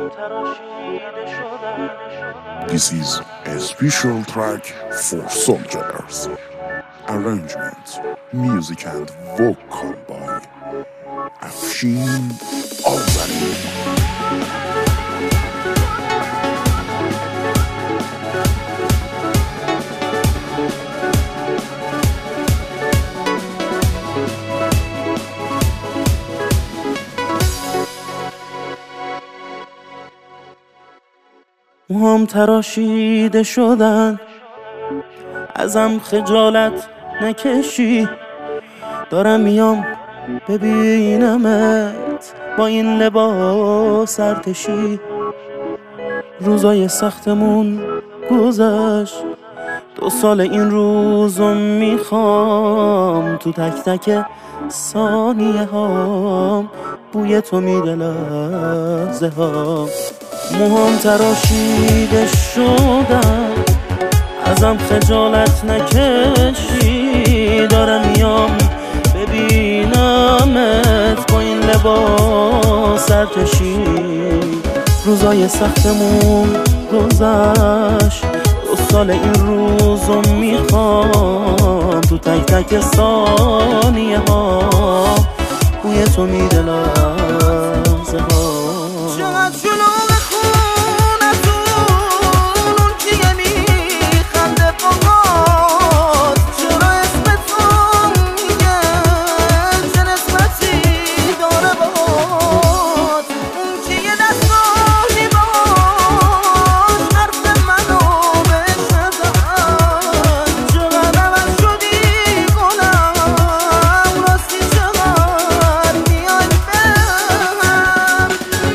This is a special track for soldiers. Arrangement, music and vocal by Afshin Azari. موهام تراشیده شدن، ازم خجالت نکشی. دارم میام ببینمت با این لباس ارتشی. روزای سختمون گذشت، 2 سال این روزو میخوام. تو تک تک ثانیه هام بوی تو میده لحظه ها. موهام تراشیده شدن، ازم خجالت نکشی. دارم میام ببینمت با این لباس ارتشی. روزای سختمون گذشت، 2 سال این روزو میخوام. تو تک تک ثانیه ها بوی تو میده لحظه ها. چقدر شلوغ خونتون، اون کیه میخنده باهات؟ چرا اسم تو میگه چه نسبتی داره باهات؟ اون کیه دستانی باش حرف منو بهش نزن. چقدر عوض شدی گلم، راستی چقدر میای بهم.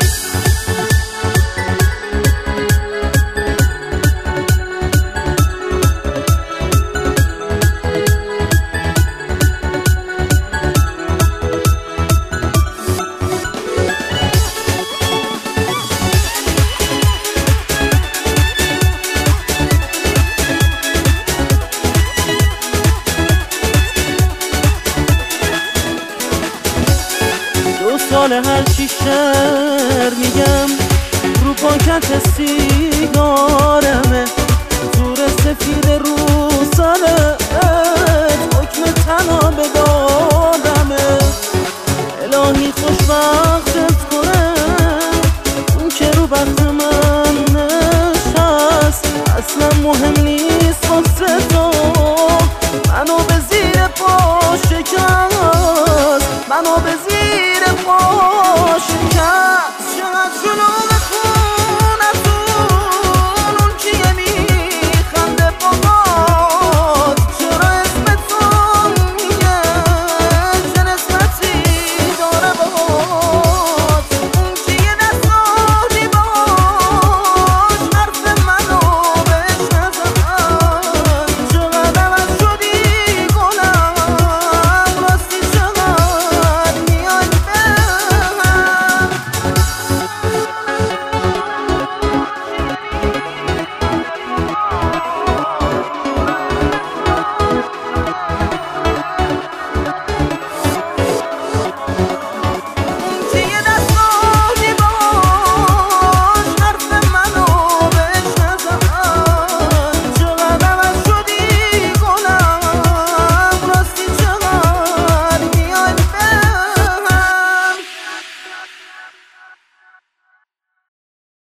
دو سال هر چی شعر میگم رو پاکت سیگارمه. زور سفید رو سرت حکم تنها به دادمه. الهی خوشبختت کنه اون که رو بخت من نشست. اصلا مهم نیست واسه تو منو به زیر پا شکست، منو به زیر پا شکست. چقدر شلوغ خونتون، اون کیه میخنده باهات؟ چرا اسم تو میگه چه نسبتی داره باهات؟ اون کیه دستانی باش حرف منو بهش نزن. چقدر عوض شدی گلم، راستی چقدر میای بهم. کیه دستانی باش حرف منو بهش نزن. چقدر عوض شدی گلم، راستی چقدر میای بهم.